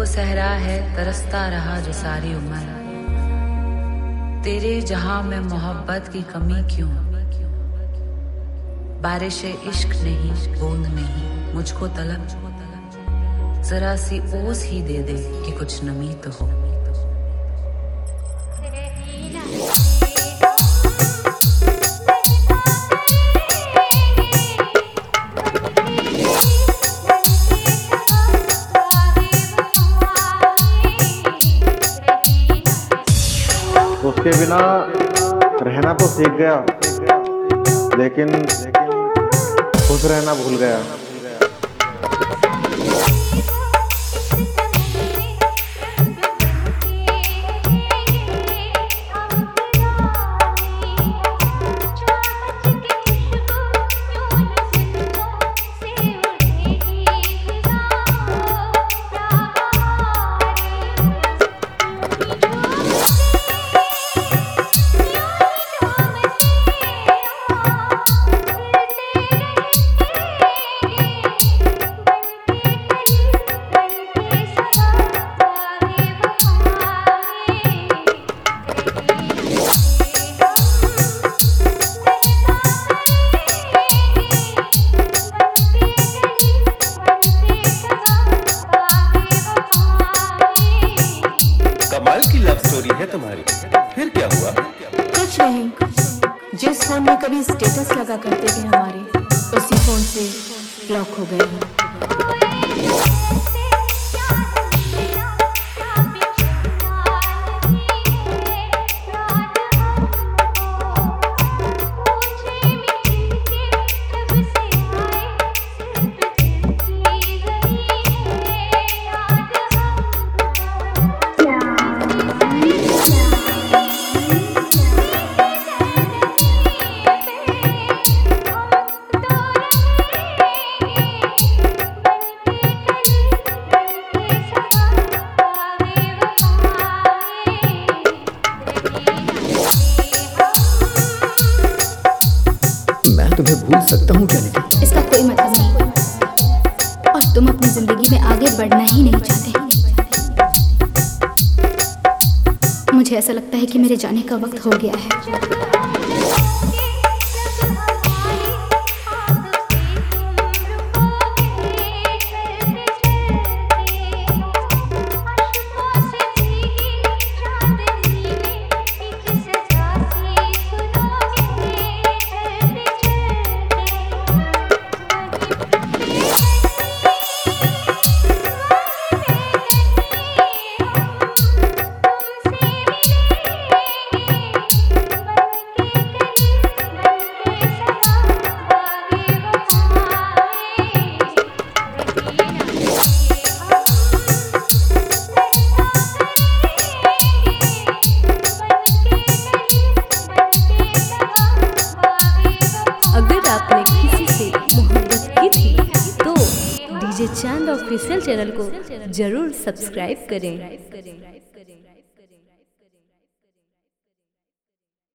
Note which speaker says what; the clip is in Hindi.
Speaker 1: वो सहरा है तरसता रहा जो सारी उम्र, तेरे जहां में मोहब्बत की कमी क्यों। बारिश इश्क नहीं, बूंद नहीं, मुझको तलब, जरा सी ओस ही दे दे कि कुछ नमी तो हो।
Speaker 2: उसके बिना रहना तो सीख गया, लेकिन खुश रहना भूल गया।
Speaker 3: कमाल की लव स्टोरी है तुम्हारी, फिर क्या हुआ?
Speaker 4: कुछ नहीं, जिस फोन में कभी स्टेटस लगा करते थे हमारे, उसी फोन से ब्लॉक हो गए हैं।
Speaker 5: मैं तुम्हें भूल सकता हूँ क्या निधि?
Speaker 6: इसका कोई मतलब नहीं, और तुम अपनी जिंदगी में आगे बढ़ना ही नहीं चाहते। मुझे ऐसा लगता है कि मेरे जाने का वक्त हो गया है।
Speaker 4: अगर आपने किसी से मोहब्बत की थी तो डीजे चांद ऑफिशियल चैनल को जरूर सब्सक्राइब करें।